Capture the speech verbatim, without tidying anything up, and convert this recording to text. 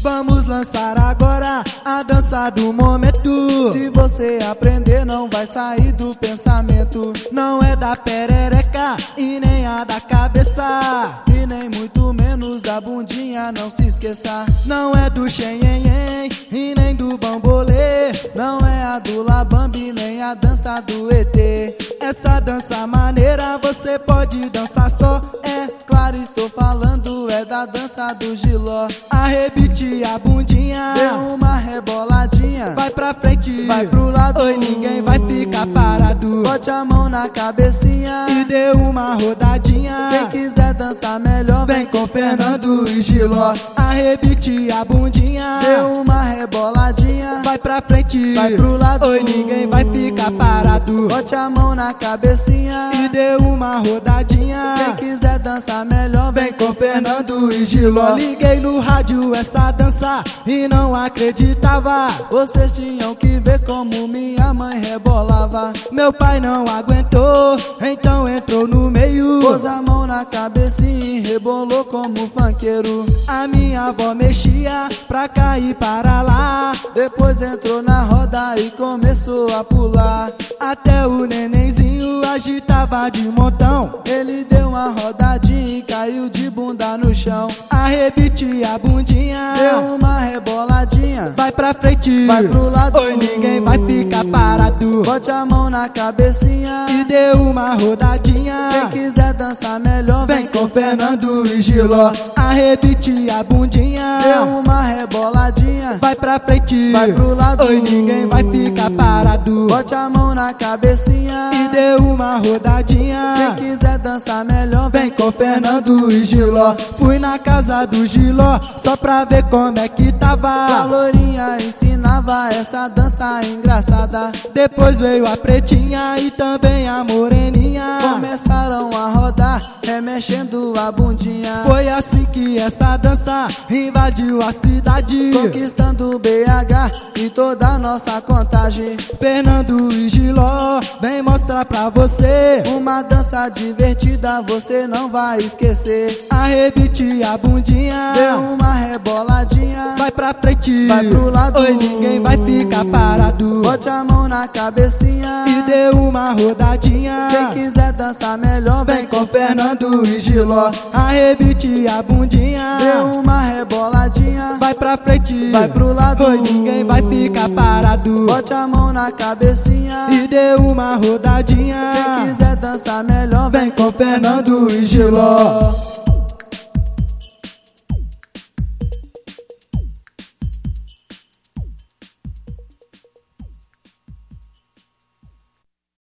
Vamos lançar agora a dança do momento. Se você aprender não vai sair do pensamento. Não é da perereca e nem a da cabeça, e nem muito menos da bundinha, não se esqueça. Não é do xenhenhen e nem do bambolê, não é a do labambi nem a dança do E T. Essa dança maneira você pode dançar só, é claro, estou falando é da dança do giló. Arrebite a bundinha, dê uma reboladinha, vai pra frente, vai pro lado, oi, ninguém vai ficar parado. Bote a mão na cabecinha e dê uma rodadinha. Quem quiser dançar melhor vem com Fernando e Giló. Arrebite a bundinha, dê uma reboladinha, vai pra frente, vai pro lado, oi, ninguém vai ficar parado. Bote a mão na cabecinha e dê uma rodadinha. Quem quiser dançar melhor vem com Fernando e Giló. Liguei no rádio essa dança e não acreditava. Vocês tinham que ver como minha mãe rebolava. Meu pai não aguentou, então entrou no meio, pôs a mão na cabecinha e rebolou como funkeiro. A minha avó mexia pra cá e para lá, depois entrou na roda e começou a pular. Até o nenenzinho agitava de montão. Ele deu uma rodadinha e caiu de bunda no chão. Arrebite a bundinha, deu uma reboladinha, vai pra frente, vai pro lado, oi, ninguém vai ficar parado. Bote a mão na cabecinha e dê uma rodadinha. Quem quiser dançar melhor vem com Fernando e Giló. Arrebite a bundinha, deu uma reboladinha, vai pra frente, vai pro lado, oi, ninguém vai ficar parado. Bote a mão na cabecinha e dê uma rodadinha. Quem quiser dançar melhor vem com Fernando e Giló. Fui na casa do Giló só pra ver como é que tava. A lourinha ensinava essa dança engraçada. Depois veio a pretinha e também a moreninha. Começaram a rodar, remexendo a bundinha. Foi assim que essa dança invadiu a cidade, conquistando o B H e toda a nossa contagem. Fernando e Giló, vem mostrar pra você uma dança divertida, você não vai esquecer. Arrebite a bundinha, dê uma reboladinha, vai pra frente, vai pro lado, oi, ninguém vai ficar parado. Bote a mão na cabecinha e dê uma rodadinha. Quem quiser dançar melhor vem com Fernando e Giló. Arrebite a bundinha, dê uma reboladinha, vai pra frente, vai pro lado, oi, ninguém vai ficar parado. Bote a mão na cabecinha e dê uma rodadinha. Quem quiser dançar melhor vem com Fernando e Giló.